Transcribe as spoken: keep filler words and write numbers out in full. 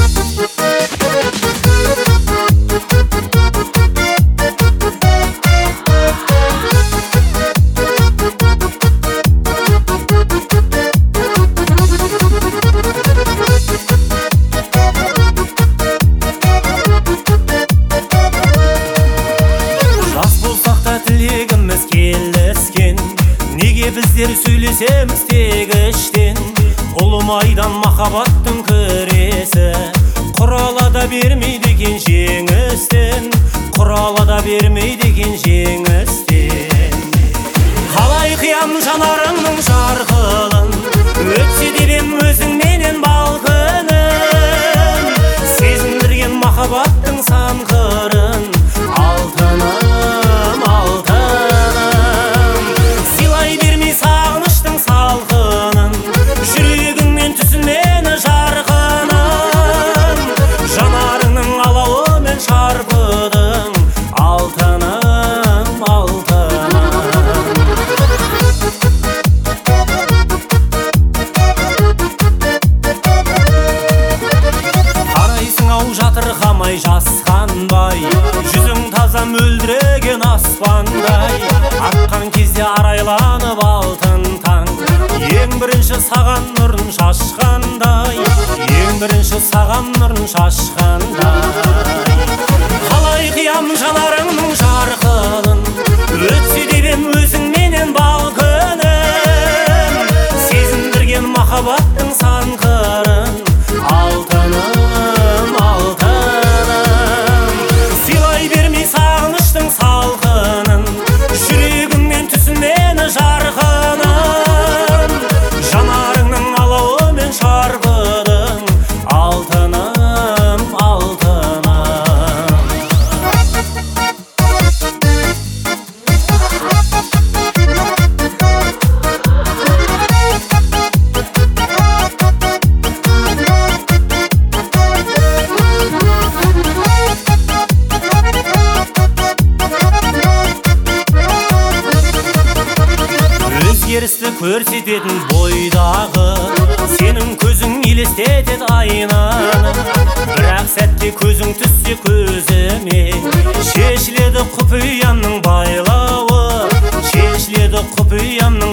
Неге біздер сөйлесеміз тек іштен? Ұлымайдан махаббаттың күресі құралада бермейді екен жеңістен, құралада бермейді екен жеңістен. Қалай қиям жанарыңның жарқылын, өтсе дебем өзіңменен бал күнін, сезіндірген махаббаттың сан қырын. Алтыным, алтыным, сыйлай бермей сағыныштың салқынын, жүрегіңмен түсін мені жарқыным, жанарыңның алауымен шарпыдың. Алтыным, алтыным. Қарайсың-ау жатырқамай жасқанбай, жүзің таза мөлдіреген аспандай, атқан кезде арайланып алтын таң, ең бірінші саған нұрын шашқандай, ең бірінші саған нұрын шашқандай. Қалай қиям жанарыңның жарқылын, өтсе дебем өзіңменен бал күнін, сезіндірген махаббаттың сан қырын. Алтыным, алтыным, сыйлай бермей сағыныштың салқынын, жүрегіңмен түсін мені жарқыным, жанарыңның алауымен шарпыдың. Алтыным, алтыным. Өзгерісті көрсететін бойдағы, сенің көзің елестетеді айнаны, бірақ сәтте көзің түссе көзіме, шешіледі құпиямның байлауы, шешіледі құпиямның